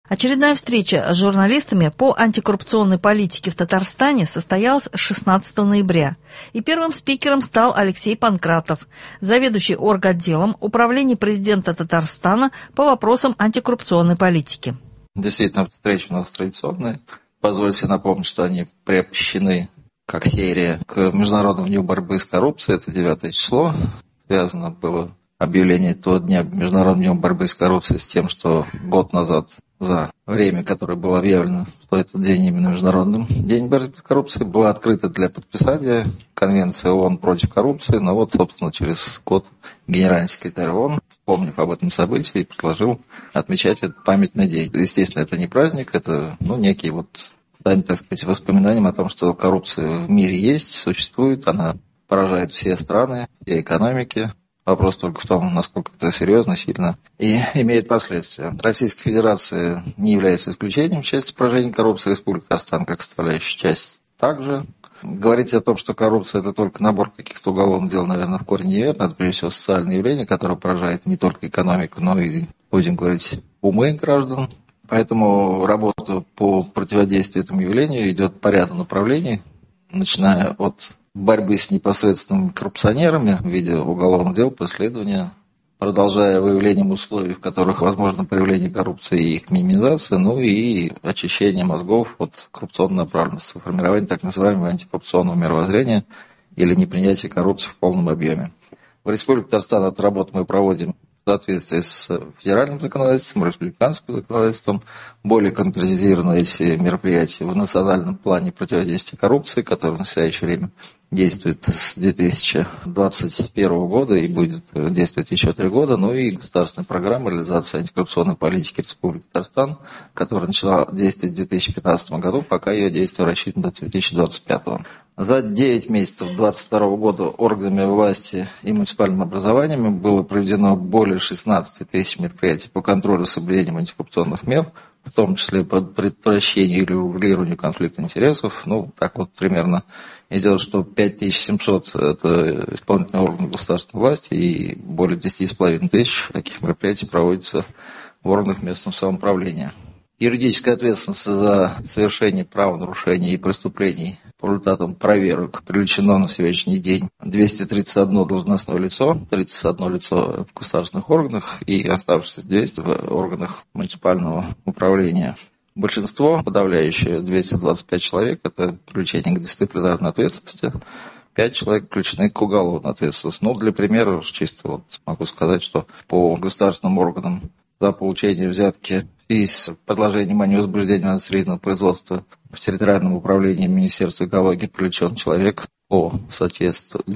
Очередная встреча с журналистами по антикоррупционной политике в Татарстане состоялась 16 ноября. И первым спикером стал Алексей Панкратов, заведующий орготделом Управления президента Татарстана по вопросам антикоррупционной политики. Действительно, встреча у нас традиционная. Позвольте напомнить, что они приобщены как серия к Международному дню борьбы с коррупцией. Это 9 число. Связано было объявление этого дня Международным днем борьбы с коррупцией с тем, что год назад, за время, которое было объявлено, что этот день именно Международным день борьбы с коррупцией, была открыта для подписания Конвенция ООН против коррупции. Но вот, собственно, через год генеральный секретарь ООН, вспомнив об этом событии, предложил отмечать этот памятный день. Естественно, это не праздник, это некий дань, так сказать, воспоминаниям о том, что коррупция в мире есть, существует, она поражает все страны, все экономики. Вопрос только в том, насколько это серьезно, сильно и имеет последствия. Российская Федерация не является исключением в части поражения коррупции. Республика Татарстан, как составляющая часть, также. Говорить о том, что коррупция – это только набор каких-то уголовных дел, наверное, в корне неверно. Это, прежде всего, социальное явление, которое поражает не только экономику, но и, будем говорить, умы граждан. Поэтому работа по противодействию этому явлению идет по ряду направлений, начиная от борьбы с непосредственными коррупционерами в виде уголовных дел, преследования, продолжая выявлением условий, в которых возможно проявление коррупции и их минимизация, и очищение мозгов от коррупционной направленности, формирование так называемого антикоррупционного мировоззрения или непринятия коррупции в полном объеме. В Республике Татарстан эту работу мы проводим в соответствии с федеральным законодательством, республиканским законодательством. Более конкретизированы эти мероприятия в национальном плане противодействия коррупции, который в настоящее время действует с 2021 года и будет действовать еще 3 года, и государственная программа реализации антикоррупционной политики Республики Татарстан, которая начала действовать в 2015 году, пока ее действие рассчитано до 2025. За 9 месяцев 2022 года органами власти и муниципальными образованиями было проведено более 16 тысяч мероприятий по контролю с соблюдением антикоррупционных мер, в том числе по предотвращению или урегулированию конфликта интересов. Так примерно идет, что 5700 – это исполнительные органы государственной власти, и более 10,5 тысяч таких мероприятий проводится в органах местного самоуправления. Юридическая ответственность за совершение правонарушений и преступлений по результатам проверок привлечено на сегодняшний день 231 должностное лицо, 31 лицо в государственных органах и оставшиеся 200 в органах муниципального управления. Большинство, подавляющее 225 человек, это привлечение к дисциплинарной ответственности, 5 человек включены к уголовной ответственности. Для примера, чисто могу сказать, что по государственным органам за получение взятки и с предложением о невозбуждении административного производства в территориальном управлении Министерства экологии привлечен человек по статье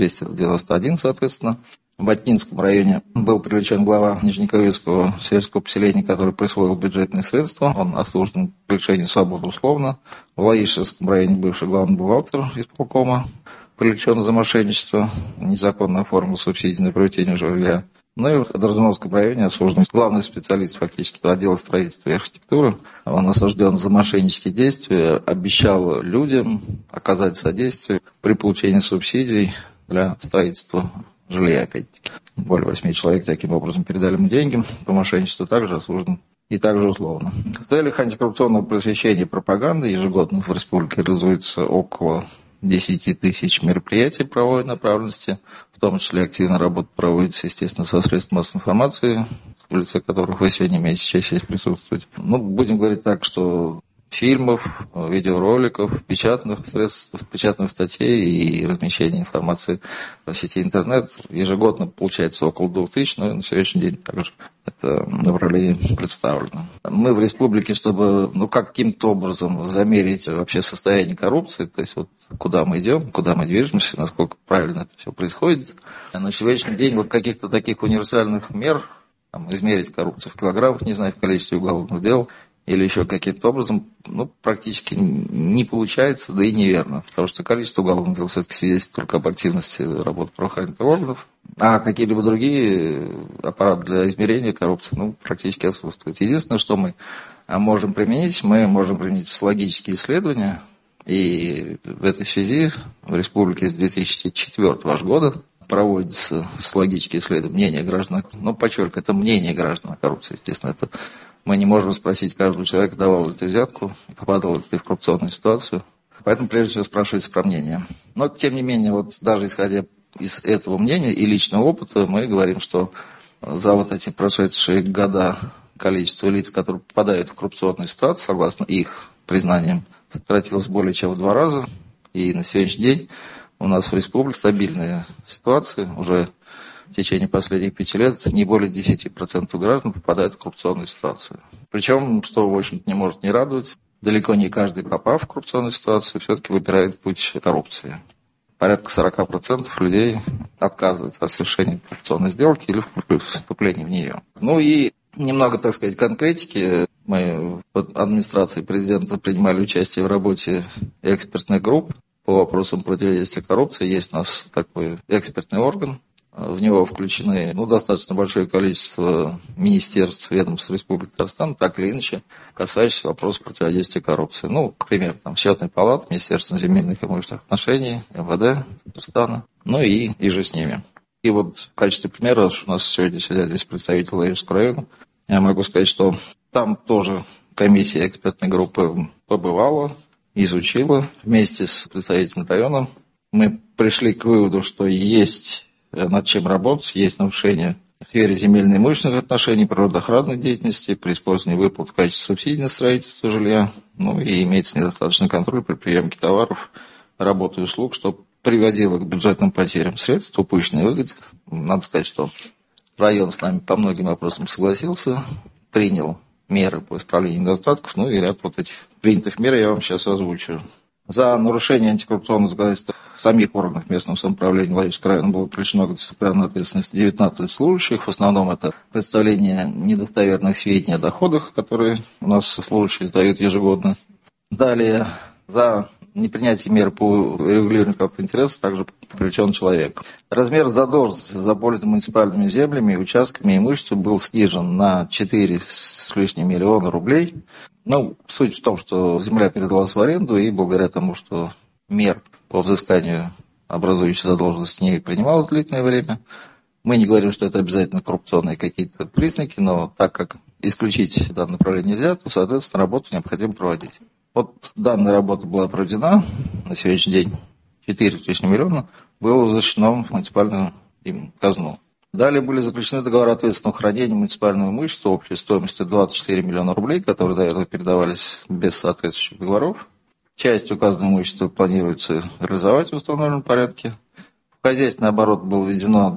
291, соответственно. В Батнинском районе был привлечен глава Нижнекаирского сельского поселения, который присвоил бюджетные средства. Он осужден к лишению свободы условно. В Лаишевском районе бывший главный бухгалтер исполкома привлечен за мошенничество, незаконно оформил субсидии на приобретение жилья. И в Дрозновском районе осужден главный специалист фактически отдела строительства и архитектуры. Он осужден за мошеннические действия, обещал людям оказать содействие при получении субсидий для строительства жилья, опять-таки. Более 8 человек таким образом передали ему деньги. По мошенничеству также осужден и также условно. В целях антикоррупционного просвещения и пропаганды ежегодно в республике реализуется около 10 тысяч мероприятий правовой направленности, в том числе активная работа проводится, естественно, со средств массовой информации, в лице которых вы сегодня имеете честь присутствовать. Будем говорить так, что фильмов, видеороликов, печатных средств, печатных статей и размещения информации в сети интернет ежегодно получается около 2000, но на сегодняшний день также это направление представлено. Мы в республике, чтобы каким-то образом замерить вообще состояние коррупции, то есть куда мы идем, куда мы движемся, насколько правильно это все происходит, на сегодняшний день каких-то таких универсальных мер, измерить коррупцию в килограммах, не знаю, в количестве уголовных дел, или еще каким-то образом, практически не получается, да и неверно. Потому что количество уголовных дел все-таки свидетельствует только об активности работы правоохранительных органов. А какие-либо другие аппараты для измерения коррупции, практически отсутствуют. Единственное, что мы можем применить социологические исследования. И в этой связи в республике с 2004 года проводятся социологические исследования мнения граждан. Подчеркиваю, это мнение граждан о коррупции, естественно, это Мы не можем спросить каждого человека, давал ли ты взятку, попадал ли ты в коррупционную ситуацию. Поэтому, прежде всего, спрашивается про мнение. Но, тем не менее, вот даже исходя из этого мнения и личного опыта, мы говорим, что за вот эти прошедшие года количество лиц, которые попадают в коррупционную ситуацию, согласно их признаниям, сократилось более чем в 2 раза. И на сегодняшний день у нас в республике стабильная ситуация. Уже в течение последних 5 лет не более 10% граждан попадают в коррупционную ситуацию. Причем, что, в общем-то, не может не радовать, далеко не каждый, попав в коррупционную ситуацию, все-таки выбирает путь коррупции. Порядка 40% людей отказываются от совершения коррупционной сделки или вступления в нее. Ну и немного, так сказать, конкретики. Мы в администрации президента принимали участие в работе экспертных групп по вопросам противодействия коррупции. Есть у нас такой экспертный орган. В него включены достаточно большое количество министерств, ведомств Республики Татарстан, так или иначе, касающихся вопросов противодействия коррупции. К примеру, Счетная палата, Министерство земельных и имущественных отношений, МВД Татарстана, и же с ними. И вот в качестве примера, раз у нас сегодня сидят здесь представители Ладожского района, я могу сказать, что там тоже комиссия экспертной группы побывала, изучила вместе с представителем района. Мы пришли к выводу, что есть над чем работать, есть нарушения в сфере земельно-имущественных отношений, природоохранной деятельности, при использовании выплат в качестве субсидий на строительство жилья, и имеется недостаточный контроль при приемке товаров, работы и услуг, что приводило к бюджетным потерям средств, упущенной выгоде. Надо сказать, что район с нами по многим вопросам согласился, принял меры по исправлению недостатков, и ряд вот этих принятых мер я вам сейчас озвучу. За нарушение антикоррупционного законодательства в самих органах местного самоуправления Ладожского района было привлечено к дисциплинарной ответственности 19 служащих. В основном это представление недостоверных сведений о доходах, которые у нас служащие сдают ежегодно. Далее, за непринятие мер по регулированию конфликта интересов также привлечен человек. Размер задолженности за пользу муниципальными землями, участками и имуществом был снижен на 4 с лишним миллиона рублей. Суть в том, что земля передалась в аренду, и благодаря тому, что мер по взысканию образующей задолженности не принималось длительное время, мы не говорим, что это обязательно коррупционные какие-то признаки, но так как исключить данное направление нельзя, то, соответственно, работу необходимо проводить. Вот данная работа была проведена, на сегодняшний день 4 с лишним миллиона было возвращено в муниципальную казну. Далее были заключены договоры ответственного хранения муниципального имущества общей стоимостью 24 миллиона рублей, которые до этого передавались без соответствующих договоров. Часть указанного имущества планируется реализовать в установленном порядке. В хозяйственный оборот было введено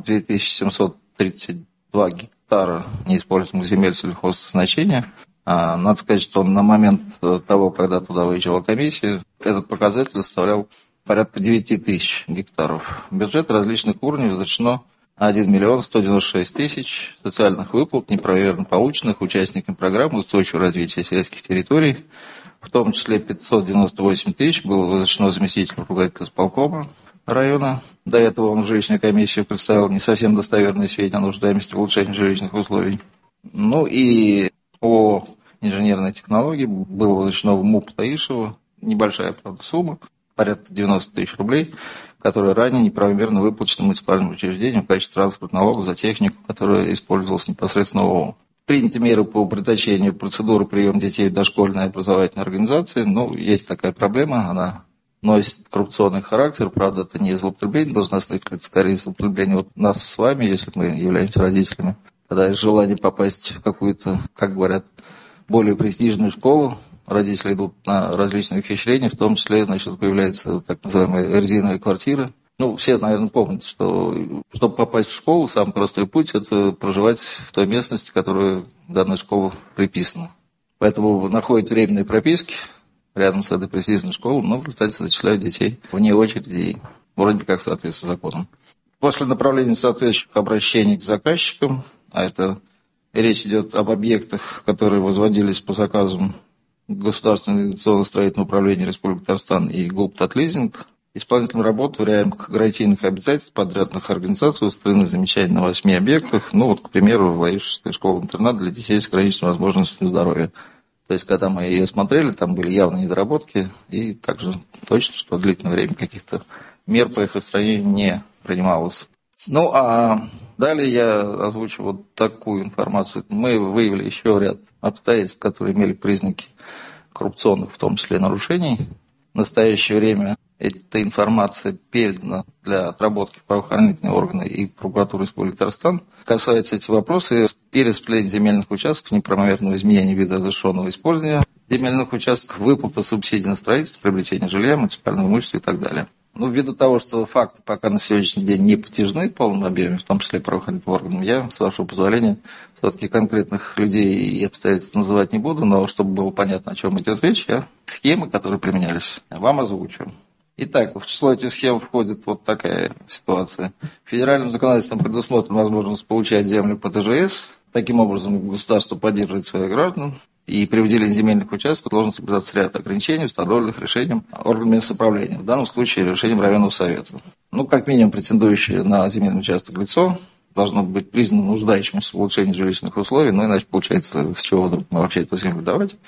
2732 гектара неиспользуемых земель сельхоззначения. Надо сказать, что на момент того, когда туда выезжала комиссия, этот показатель составлял порядка 9 тысяч гектаров. Бюджет различных уровней возвращено 1 миллион 196 тысяч социальных выплат, неправомерно полученных участникам программы устойчивого развития сельских территорий. В том числе 598 тысяч было возвращено заместителю руководителя исполкома района. До этого он в жилищную комиссию представил не совсем достоверные сведения о нуждаемости в улучшении жилищных условий. И по инженерной технологии было возвращено в МУП Таишева небольшая, правда, сумма, порядка 90 тысяч рублей, которые ранее неправомерно выплачены муниципальным учреждениям в качестве транспортного налога за технику, которая использовалась непосредственно в ООО. Приняты меры по упорядочению процедуры приема детей в дошкольные образовательные организации. Есть такая проблема, она носит коррупционный характер, правда, это не злоупотребление должностных лиц, скорее злоупотребление нас с вами, если мы являемся родителями. Когда есть желание попасть в какую-то, как говорят, более престижную школу, родители идут на различные ухищрения, в том числе, появляются так называемые резиновые квартиры. Все, наверное, помнят, что чтобы попасть в школу, самый простой путь – это проживать в той местности, которая данной школе приписана. Поэтому находят временные прописки рядом с этой престижной школой, но в результате зачисляют детей вне очереди и вроде бы как соответствует законам. После направления соответствующих обращений к заказчикам, а это речь идет об объектах, которые возводились по заказам Государственного инвестиционно-строительного управления Республики Татарстан и ГУП «Татлизинг», исполнителям работ в рамках гарантийных обязательств подрядных организаций устроены замечания на 8 объектах. К примеру, Ладожская школа-интернат для детей с ограниченными возможностями здоровья. То есть, когда мы ее смотрели, там были явные недоработки, и также точно, что длительное время каких-то мер по их устранению не принималось. А Далее я озвучу вот такую информацию. Мы выявили еще ряд обстоятельств, которые имели признаки коррупционных, в том числе нарушений. В настоящее время эта информация передана для отработки в правоохранительные органы и прокуратуры Республики Татарстан. Касается эти вопросы перераспределения земельных участков, неправомерного изменения вида разрешенного использования земельных участков, выплата субсидий на строительство, приобретение жилья, муниципального имущества и так далее. Ввиду того, что факты пока на сегодняшний день не подтверждены в полном объеме, в том числе правоохранительным органам, я, с вашего позволения, все-таки конкретных людей и обстоятельств называть не буду, но чтобы было понятно, о чем идет речь, я схемы, которые применялись, вам озвучу. Итак, в число этих схем входит вот такая ситуация. Федеральным законодательством предусмотрена возможность получать землю по ТЖС. Таким образом, государство поддерживает своих граждан. И при выделении земельных участков должен соблюдаться ряд ограничений, установленных решением органов самоуправления, в данном случае решением районного совета. Как минимум, претендующее на земельный участок лицо должно быть признано нуждающимся в улучшении жилищных условий, иначе получается, с чего вдруг мы вообще эту землю давать.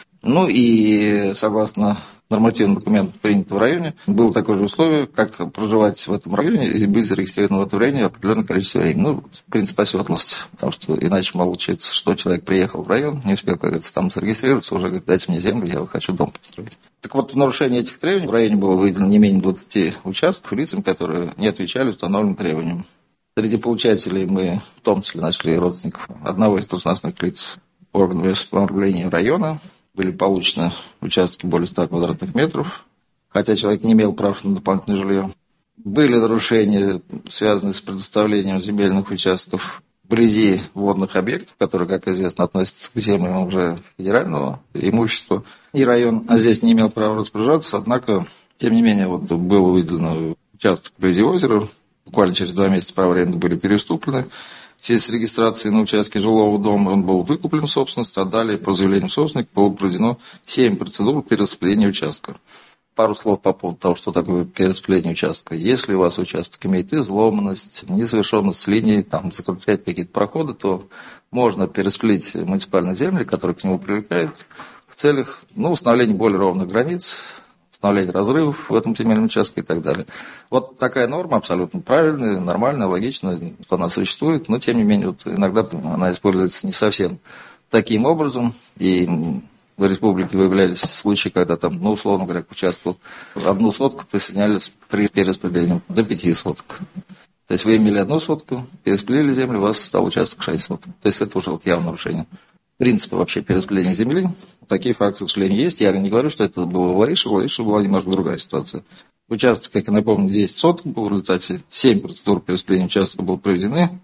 И согласно нормативному документу, принятому в районе, было такое же условие, как проживать в этом районе и быть зарегистрирован в этом районе определенное количество времени. Принцип оседлости, потому что иначе могло случиться, что человек приехал в район, не успел, как говорится, там зарегистрироваться, уже говорит, дайте мне землю, я хочу дом построить. Так вот, в нарушении этих требований в районе было выделено не менее 20 участков лицам, которые не отвечали установленным требованиям. Среди получателей мы в том числе нашли родственников одного из должностных лиц органов самоуправления района. Были получены участки более 100 квадратных метров, хотя человек не имел права на дополнительное жилье. Были нарушения, связанные с предоставлением земельных участков вблизи водных объектов, которые, как известно, относятся к землям уже федерального имущества. И район здесь не имел права распоряжаться, однако, тем не менее, был выделен участок вблизи озера. Буквально через 2 месяца права аренды были переступлены. В связи с регистрацией на участке жилого дома он был выкуплен в собственность, а далее по заявлению собственника было проведено 7 процедур перераспределения участка. Пару слов по поводу того, что такое перераспределение участка. Если у вас участок имеет изломанность, несовершенность с линией, заключает какие-то проходы, то можно перераспределить муниципальные земли, которые к нему привлекают, в целях установления более ровных границ, установление разрывов в этом земельном участке и так далее. Вот такая норма абсолютно правильная, нормальная, логичная, что она существует, но тем не менее иногда она используется не совсем таким образом, и в республике выявлялись случаи, когда условно говоря, к участку 1 сотку присоединялись при перераспределении до 5 соток. То есть вы имели 1 сотку, перераспределили землю, у вас стал участок 6 соток. То есть это уже явное нарушение принципа вообще перераспределения земли. Такие факты, к сожалению, есть. Я не говорю, что это было в Ларише. В Ларише была немножко другая ситуация. Участок, как я напомню, 10 соток был. В результате 7 процедур перераспределения участка были проведены.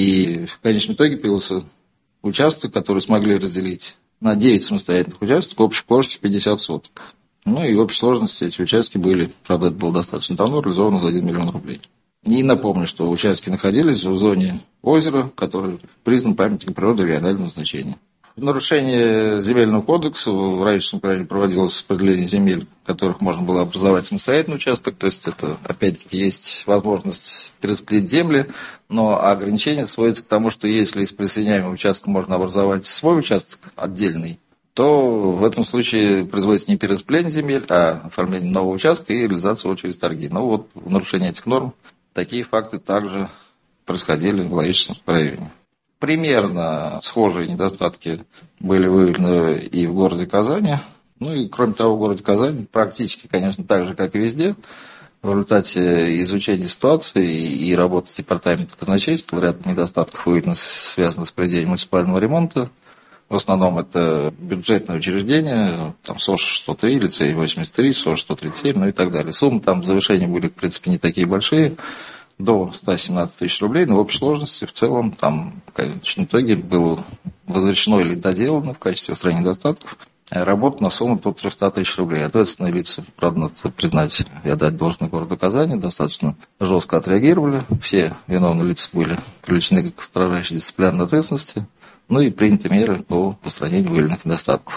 И в конечном итоге появился участок, который смогли разделить на 9 самостоятельных участков общей площадью 50 соток. И в общей сложности эти участки были, правда, это было достаточно давно, реализованы за 1 миллион рублей. И напомню, что участки находились в зоне озера, который признан памятником природы регионального значения. В нарушение земельного кодекса в Раевском крае проводилось распределение земель, в которых можно было образовать самостоятельный участок. То есть это, опять-таки, есть возможность перераспределить земли, но ограничение сводится к тому, что если из присоединяемого участка можно образовать свой участок отдельный, то в этом случае производится не перераспределение земель, а оформление нового участка и реализация его через торги. В нарушение этих норм такие факты также происходили в Лаишском районе. Примерно схожие недостатки были выявлены и в городе Казани. И кроме того, в городе Казани практически, конечно, так же, как и везде, в результате изучения ситуации и работы департамента казначейства ряд недостатков выявлено, связанных с проведением муниципального ремонта. В основном это бюджетные учреждения, СОЖ 103, лицей 83, СОЖ 137, и так далее. Суммы завышения были, в принципе, не такие большие, до 117 тысяч рублей, но в общей сложности в целом в конечном итоге было возвращено или доделано в качестве устранения недостатков работа на сумму до 300 тысяч рублей. Ответственные лица, правда, надо признать и отдать должное городу Казани, достаточно жестко отреагировали. Все виновные лица были привлечены к строжайшей дисциплинарной ответственности, и приняты меры по устранению выявленных недостатков.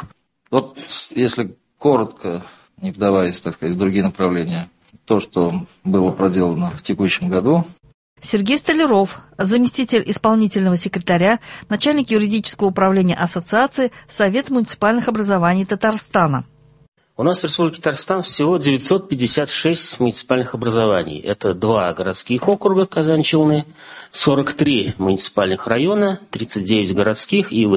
Если коротко, не вдаваясь, в другие направления, то, что было проделано в текущем году. Сергей Столяров, заместитель исполнительного секретаря, начальник юридического управления Ассоциации Совет муниципальных образований Татарстана. У нас в Республике Татарстан всего 956 муниципальных образований. Это 2 городских округа Казань-Челны, 43 муниципальных района, 39 городских и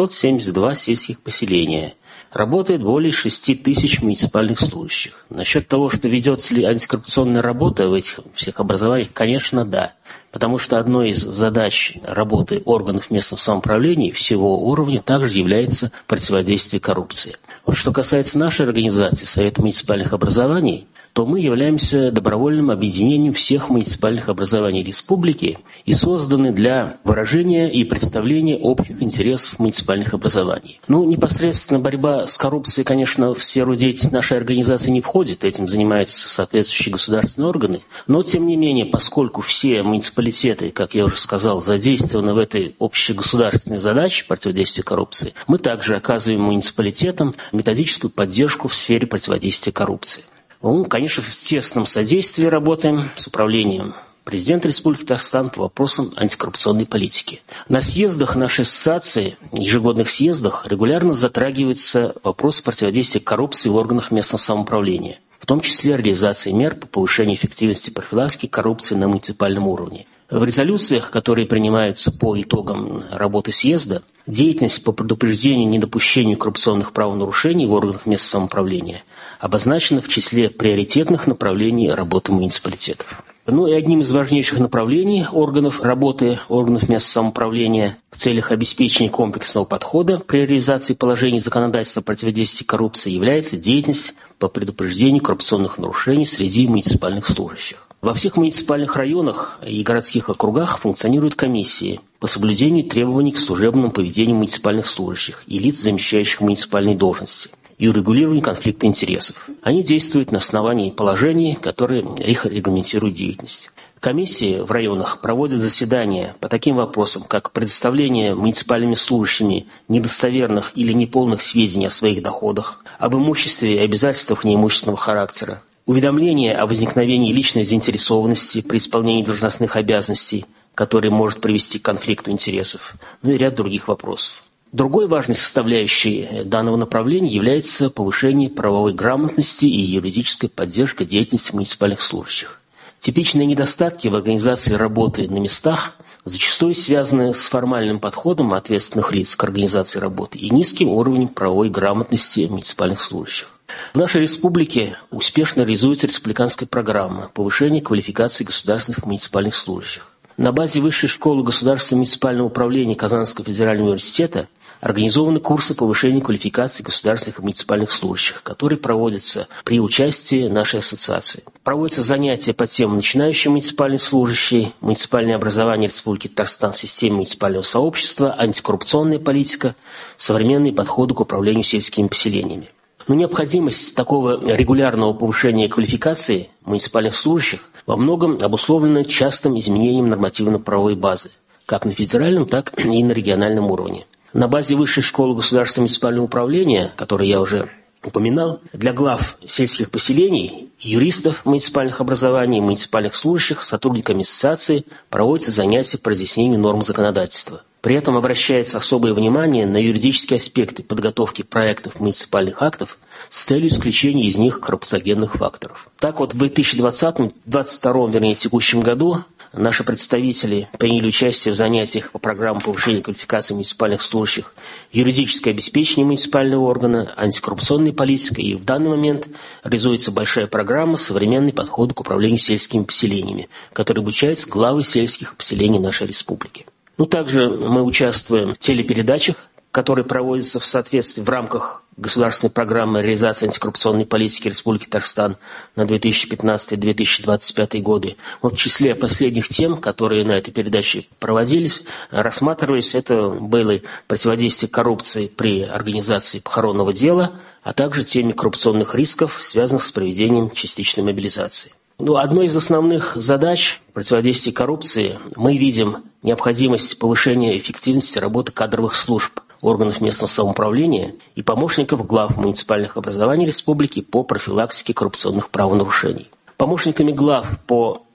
872 сельских поселения. Работает более 6 тысяч муниципальных служащих. Насчет того, что ведется ли антикоррупционная работа в этих всех образованиях, конечно, да. Потому что одной из задач работы органов местного самоуправления всего уровня также является противодействие коррупции. Вот что касается нашей организации, Совета муниципальных образований, то мы являемся добровольным объединением всех муниципальных образований республики и созданы для выражения и представления общих интересов муниципальных образований. Непосредственно борьба с коррупцией, конечно, в сферу деятельности нашей организации не входит, этим занимаются соответствующие государственные органы, но, тем не менее, поскольку все муниципалитеты, как я уже сказал, задействованы в этой общегосударственной задаче противодействия коррупции, мы также оказываем муниципалитетам методическую поддержку в сфере противодействия коррупции. Конечно, в тесном содействии работаем с управлением президента Республики Татарстан по вопросам антикоррупционной политики. На съездах нашей ассоциации, ежегодных съездах, регулярно затрагиваются вопросы противодействия коррупции в органах местного самоуправления, в том числе реализации мер по повышению эффективности профилактики коррупции на муниципальном уровне. В резолюциях, которые принимаются по итогам работы съезда, деятельность по предупреждению и недопущению коррупционных правонарушений в органах местного самоуправления обозначена в числе приоритетных направлений работы муниципалитетов. И одним из важнейших направлений работы органов местного самоуправления в целях обеспечения комплексного подхода при реализации положений законодательства о противодействии коррупции является деятельность по предупреждению коррупционных нарушений среди муниципальных служащих. Во всех муниципальных районах и городских округах функционируют комиссии по соблюдению требований к служебному поведению муниципальных служащих и лиц, замещающих муниципальные должности, и урегулированию конфликта интересов. Они действуют на основании положений, которые их регламентируют деятельность. Комиссии в районах проводят заседания по таким вопросам, как предоставление муниципальными служащими недостоверных или неполных сведений о своих доходах, об имуществе и обязательствах неимущественного характера, уведомление о возникновении личной заинтересованности при исполнении должностных обязанностей, которые может привести к конфликту интересов, и ряд других вопросов. Другой важной составляющей данного направления является повышение правовой грамотности и юридическая поддержка деятельности муниципальных служащих. Типичные недостатки в организации работы на местах зачастую связаны с формальным подходом ответственных лиц к организации работы и низким уровнем правовой грамотности муниципальных служащих. В нашей республике успешно реализуется республиканская программа повышения квалификации государственных муниципальных служащих. На базе Высшей школы государственного муниципального управления Казанского федерального университета организованы курсы повышения квалификации государственных и муниципальных служащих, которые проводятся при участии нашей ассоциации. Проводятся занятия по темам начинающие муниципальные служащие, муниципальное образование Республики Татарстан в системе муниципального сообщества, антикоррупционная политика, современные подходы к управлению сельскими поселениями. Необходимость такого регулярного повышения квалификации муниципальных служащих во многом обусловлена частым изменением нормативно-правовой базы, как на федеральном, так и на региональном уровне. На базе Высшей школы государственного муниципального управления, которую я уже упоминал, для глав сельских поселений, юристов муниципальных образований, муниципальных служащих, сотрудниками ассоциации проводятся занятия по разъяснению норм законодательства. При этом обращается особое внимание на юридические аспекты подготовки проектов муниципальных актов с целью исключения из них коррупциогенных факторов. Так в 2020-2022, текущем году наши представители приняли участие в занятиях по программам повышения квалификации муниципальных служащих, юридическое обеспечение муниципального органа, антикоррупционная политика, и в данный момент реализуется большая программа «Современный подход к управлению сельскими поселениями», которая обучает главы сельских поселений нашей республики. Также мы участвуем в телепередачах, которые проводятся в рамках государственной программы реализации антикоррупционной политики Республики Татарстан на 2015-2025 годы. В числе последних тем, которые на этой передаче проводились, рассматривались, это было противодействие коррупции при организации похоронного дела, а также теме коррупционных рисков, связанных с проведением частичной мобилизации. Одной из основных задач противодействия коррупции мы видим необходимость повышения эффективности работы кадровых служб органов местного самоуправления и помощников глав муниципальных образований республики по профилактике коррупционных правонарушений. Помощниками глав по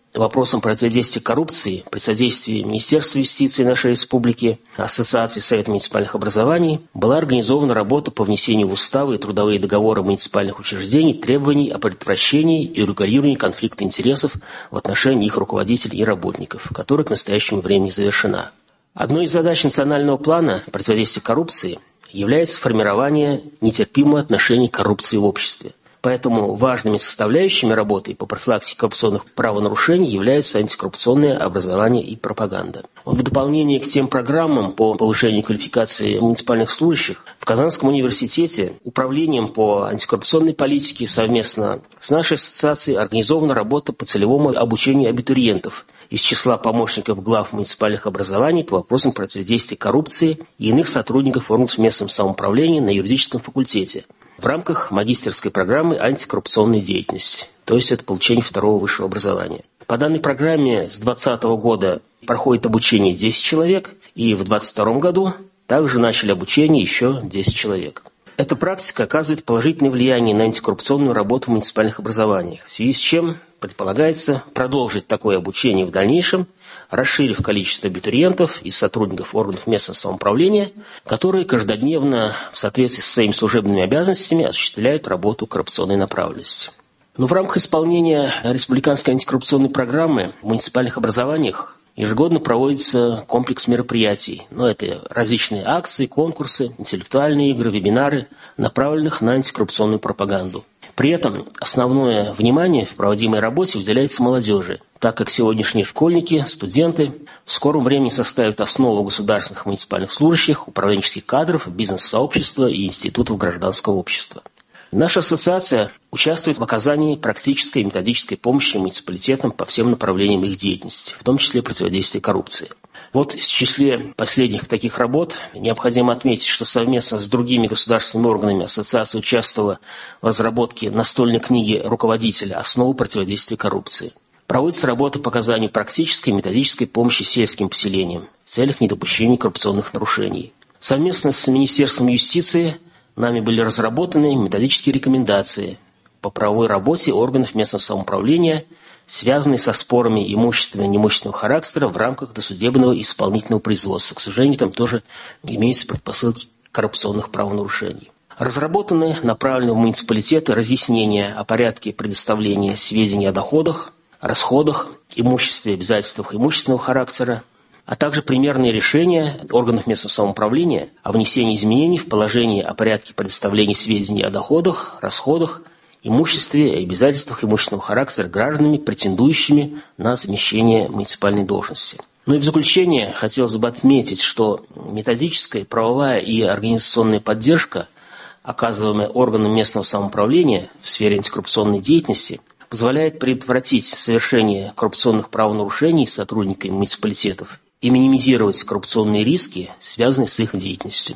вопросам противодействия коррупции при содействии Министерства юстиции нашей республики, Ассоциации Совета муниципальных образований была организована работа по внесению в уставы и трудовые договоры муниципальных учреждений требований о предотвращении и урегулировании конфликта интересов в отношении их руководителей и работников, которая к настоящему времени завершена. Одной из задач национального плана противодействия коррупции является формирование нетерпимого отношения к коррупции в обществе. Поэтому важными составляющими работы по профилактике коррупционных правонарушений являются антикоррупционное образование и пропаганда. В дополнение к тем программам по повышению квалификации муниципальных служащих, в Казанском университете управлением по антикоррупционной политике совместно с нашей ассоциацией организована работа по целевому обучению абитуриентов из числа помощников глав муниципальных образований по вопросам противодействия коррупции и иных сотрудников органов местного самоуправления на юридическом факультете в рамках магистерской программы антикоррупционной деятельности, то есть это получение второго высшего образования. По данной программе с 2020 года проходит обучение 10 человек, и в 2022 году также начали обучение еще 10 человек. Эта практика оказывает положительное влияние на антикоррупционную работу в муниципальных образованиях, в связи с чем предполагается продолжить такое обучение в дальнейшем, расширив количество абитуриентов и сотрудников органов местного самоуправления, которые каждодневно в соответствии со своими служебными обязанностями осуществляют работу коррупционной направленности. Но в рамках исполнения республиканской антикоррупционной программы в муниципальных образованиях ежегодно проводится комплекс мероприятий. Это различные акции, конкурсы, интеллектуальные игры, вебинары, направленных на антикоррупционную пропаганду. При этом основное внимание в проводимой работе уделяется молодежи, так как сегодняшние школьники, студенты в скором времени составят основу государственных муниципальных служащих, управленческих кадров, бизнес-сообщества и институтов гражданского общества. Наша ассоциация участвует в оказании практической и методической помощи муниципалитетам по всем направлениям их деятельности, в том числе противодействия коррупции. В числе последних таких работ необходимо отметить, что совместно с другими государственными органами ассоциация участвовала в разработке настольной книги руководителя «Основы противодействия коррупции». Проводится работа по оказанию практической и методической помощи сельским поселениям в целях недопущения коррупционных нарушений. Совместно с Министерством юстиции нами были разработаны методические рекомендации по правовой работе органов местного самоуправления, связанные со спорами имущественного и неимущественного характера в рамках досудебного и исполнительного производства. К сожалению, там тоже имеются предпосылки коррупционных правонарушений. Разработаны направленные в муниципалитеты разъяснения о порядке предоставления сведений о доходах, расходах, имуществе и обязательствах имущественного характера, а также примерные решения органов местного самоуправления о внесении изменений в положение о порядке предоставления сведений о доходах, расходах, имуществе и обязательствах имущественного характера гражданами, претендующими на замещение муниципальной должности. И в заключение хотелось бы отметить, что методическая, правовая и организационная поддержка, оказываемая органам местного самоуправления в сфере антикоррупционной деятельности, позволяет предотвратить совершение коррупционных правонарушений сотрудниками муниципалитетов и минимизировать коррупционные риски, связанные с их деятельностью.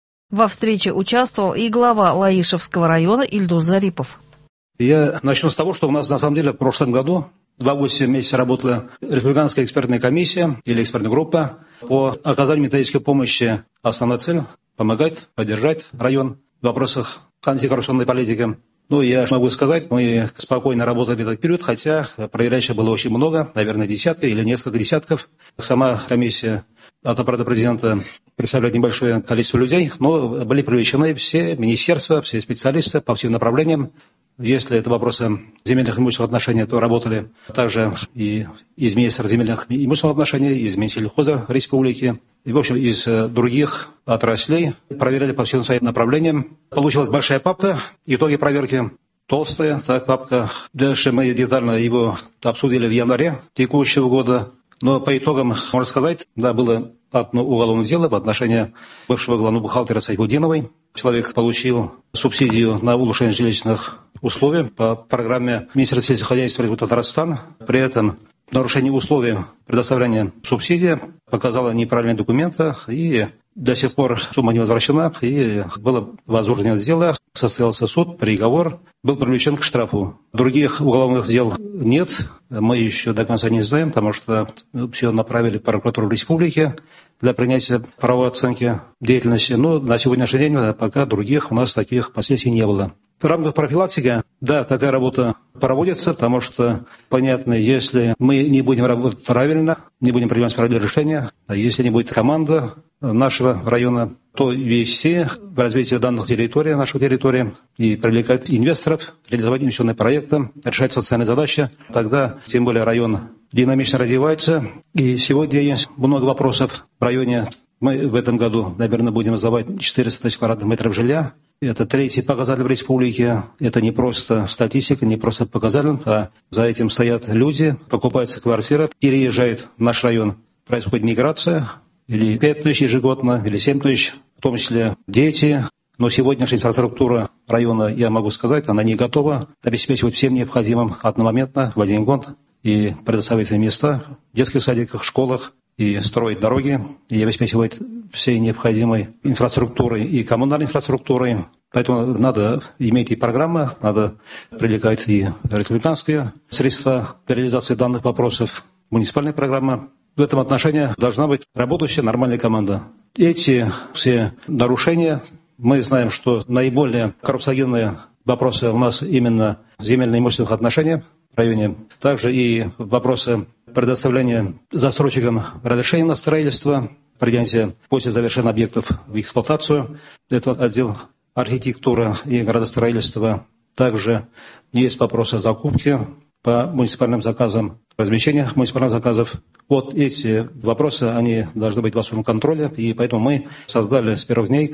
Во встрече участвовал и глава Лаишевского района Ильдус Зарипов. Я начну с того, что у нас на самом деле в прошлом году 2-8 месяцев работала республиканская экспертная комиссия или экспертная группа по оказанию методической помощи. Основная цель – помогать, поддержать район в вопросах антикоррупционной политики. Я могу сказать, мы спокойно работали в этот период, хотя проверяющих было очень много, наверное, десятки или несколько десятков. Сама комиссия от аппарата президента представляет небольшое количество людей, но были привлечены все министерства, все специалисты по всем направлениям. Если это вопросы земельных и имущественных отношений, то работали также и из Министерства земельных и имущественных отношений, из Минсельхоза Республики, и, в общем, из других отраслей. Проверяли по всем своим направлениям. Получилась большая папка, итоги проверки толстая, папка. Дальше мы детально его обсудили в январе текущего года. Но по итогам, можно сказать, было одно уголовное дело в отношении бывшего главного бухгалтера Сайфудиновой. Человек получил субсидию на улучшение жилищных условий по программе Министерства сельского хозяйства Республики Татарстан. При этом нарушение условий предоставления субсидии показало неправильные документы, и до сих пор сумма не возвращена, и было возбуждено дело, состоялся суд, приговор, был привлечен к штрафу. Других уголовных дел нет, мы еще до конца не знаем, потому что все направили в прокуратуру республики для принятия правовой оценки деятельности. Но на сегодняшний день пока других у нас таких последствий не было. В рамках профилактики, да, такая работа проводится, потому что, понятно, если мы не будем работать правильно, не будем принимать правильные решения, а если не будет команда нашего района, то вести в развитие данных территорий, нашей территории, и привлекать инвесторов, реализовать инвестиционные проекты, решать социальные задачи, тогда, тем более, район динамично развивается. И сегодня есть много вопросов в районе. Мы в этом году, наверное, будем создавать 400 тысяч квадратных метров жилья. Это третий показатель в республике. Это не просто статистика, не просто показатель, а за этим стоят люди, покупаются квартиры, переезжают в наш район. Происходит миграция, или 5 тысяч ежегодно, или 7 тысяч, в том числе дети. Но сегодняшняя инфраструктура района, я могу сказать, она не готова обеспечивать всем необходимым одномоментно в один год и предоставить места в детских садиках, школах, и строить дороги, и обеспечивать всей необходимой инфраструктурой и коммунальной инфраструктурой. Поэтому надо иметь и программы, надо привлекать и республиканские средства для реализации данных вопросов, муниципальная программа. В этом отношении должна быть работающая нормальная команда. Эти все нарушения, мы знаем, что наиболее коррупциогенные вопросы у нас именно в земельно-имущественных отношениях в районе. Также и вопросы предоставления застройщикам разрешения на строительство, принятие после завершения объектов в эксплуатацию. Это отдел архитектуры и градостроительства. Также есть вопросы закупки по муниципальным заказам, размещения муниципальных заказов. Вот эти вопросы, они должны быть в особом контроле, и поэтому мы создали с первых дней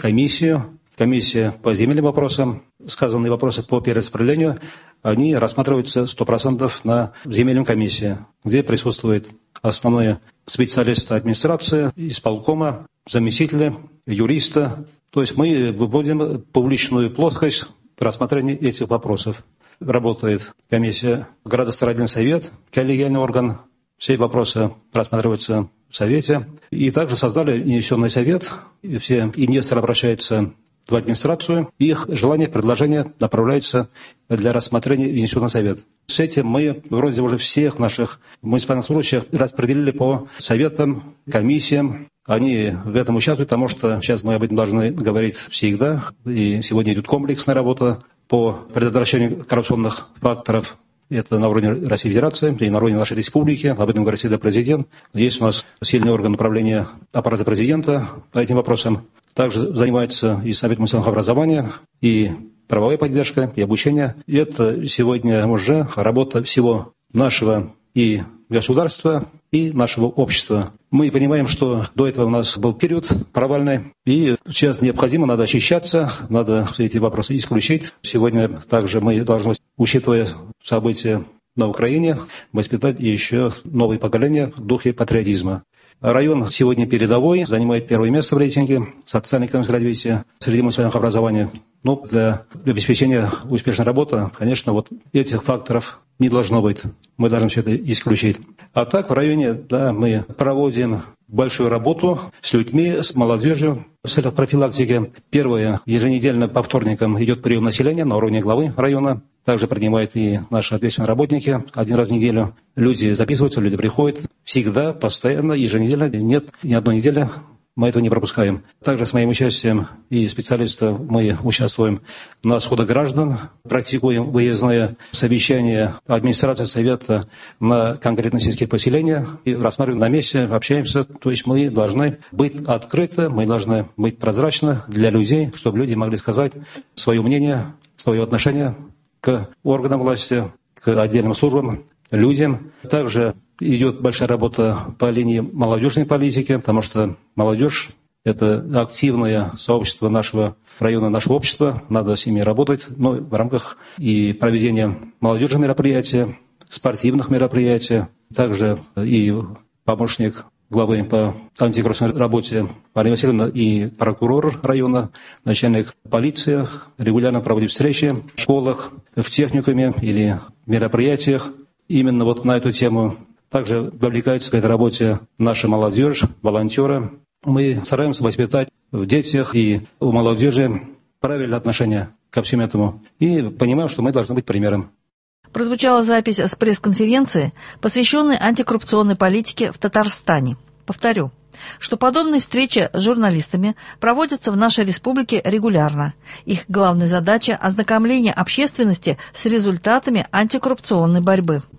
комиссия по земельным вопросам. Сказанные вопросы по перераспределению, они рассматриваются 100% на земельной комиссии, где присутствуют основные специалисты администрации, исполкома, заместители, юриста. То есть мы выводим публичную плоскость рассмотрения этих вопросов. Работает комиссия, градостроительный совет, коллегиальный орган. Все вопросы рассматриваются в совете. И также создали инвестиционный совет. И все инвесторы обращаются в администрацию. Их желания, предложения направляются для рассмотрения в инвестиционный совет. С этим мы вроде уже всех наших муниципальных служащих распределили по советам, комиссиям. Они в этом участвуют, потому что сейчас мы об этом должны говорить всегда. И сегодня идет комплексная работа по предотвращению коррупционных факторов. Это на уровне Российской Федерации и на уровне нашей республики. Об этом говорит всегда президент. Есть у нас сильный орган управления аппарата президента по этим вопросам. Также занимается и Совет муниципального образования, и правовая поддержка, и обучение. И это сегодня уже работа всего нашего и государства, и нашего общества. Мы понимаем, что до этого у нас был период провальный, и сейчас необходимо, надо очищаться, надо все эти вопросы исключить. Сегодня также мы должны, учитывая события на Украине, воспитать еще новое поколение в духе патриотизма. Район сегодня передовой, занимает первое место в рейтинге социально-экономического развития среди муниципальных образований. Но для обеспечения успешной работы, конечно, вот этих факторов не должно быть. Мы должны все это исключить. А так в районе, да, мы проводим большую работу с людьми, с молодежью в целях профилактики. Первое, еженедельно по вторникам идет прием населения на уровне главы района. Также принимают и наши ответственные работники один раз в неделю. Люди записываются, люди приходят. Всегда, постоянно, еженедельно. Нет ни одной недели мы этого не пропускаем. Также с моим участием и специалистов мы участвуем на сходах граждан, практикуем выездные совещания администрации совета на конкретные сельские поселения и рассматриваем на месте, общаемся. То есть мы должны быть открыты, мы должны быть прозрачны для людей, чтобы люди могли сказать свое мнение, свое отношение к органам власти, к отдельным службам, людям. Также идет большая работа по линии молодежной политики, потому что молодежь – это активное сообщество нашего района, нашего общества. Надо с ними работать, но в рамках и проведения молодежных мероприятий, спортивных мероприятий. Также и помощник главы по антикоррупционной работе Мария Васильевна и прокурор района, начальник полиции регулярно проводит встречи в школах, в техникуме или мероприятиях именно вот на эту тему. Также вовлекается в этой работе наша молодежь, волонтеры. Мы стараемся воспитать в детях и у молодежи правильное отношение ко всему этому. И понимаем, что мы должны быть примером. Прозвучала запись с пресс-конференции, посвященной антикоррупционной политике в Татарстане. Повторю, что подобные встречи с журналистами проводятся в нашей республике регулярно. Их главная задача – ознакомление общественности с результатами антикоррупционной борьбы.